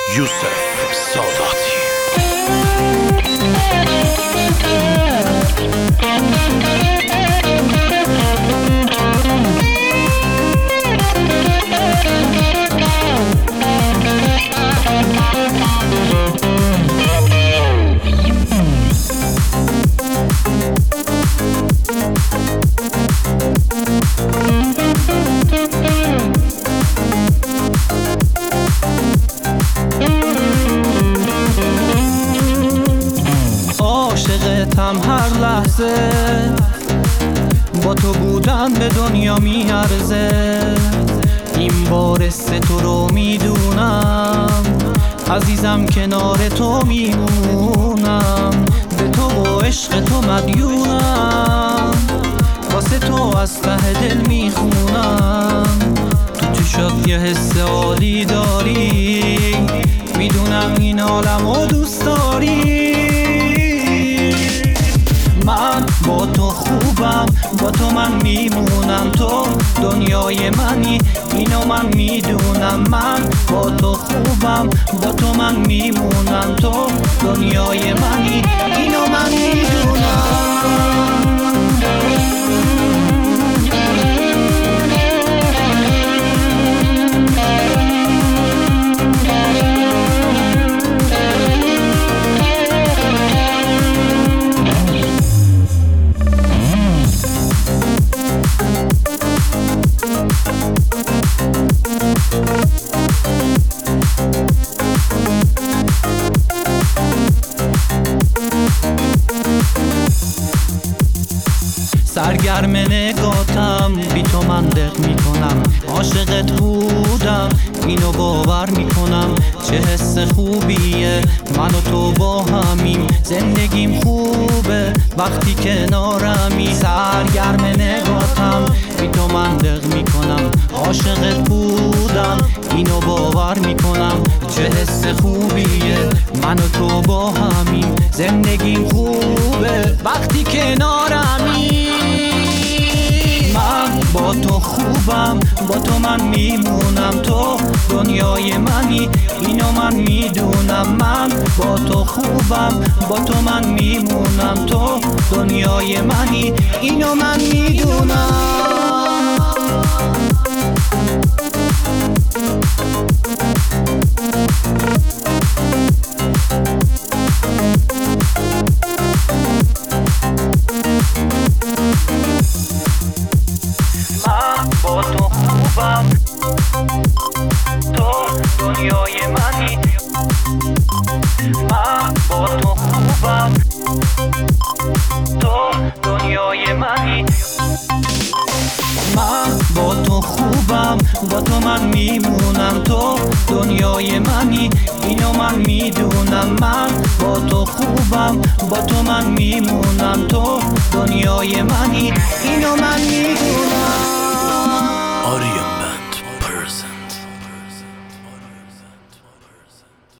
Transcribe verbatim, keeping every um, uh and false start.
یوسف ساداتی. عاشقتم هر لحظه، با تو بودن به دنیا میارزه. این بارس تو رو میدونم، عزیزم کنار تو میمونم. به تو و عشق تو مدیونم، واسه تو از ته دل میخونم. تو چشات یه حس عالی داری، میدونم این عالمو دوست داری. من با تو خوبم، با تو من میمونم. تو دنیای منی، اینو من میدونم. من با تو خوبم، با تو من میمونم. تو دنیای منی، اینو من میدونم. سرگرم نگاتم، بی تو من دق میکنم. عاشقت بودم، اینو باور میکنم. چه حس خوبیه من و تو با همیم. زندگیم خوبه وقتی کنارمی. سرگرم نگاتم، بی تو من دق میکنم. عاشقت بودم، اینو باور میکنم. چه حس خوبیه من و تو با همیم. زندگیم خوبه وقتی کنارمی. من با تو خوبم، با تو من میمونم. تو دنیای منی، اینو من میدونم. من با تو خوبم، با تو من میمونم. تو دنیای منی، اینو من میدونم. با تو خوبم، تو دنیای منی. من با تو خوبم، تو دنیای منی. من با تو خوبم، با تو من میمونم. تو دنیای منی، اینو من میدونم. من با تو خوبم، با تو من میمونم. تو دنیای منی، اینو من میدونم. آریا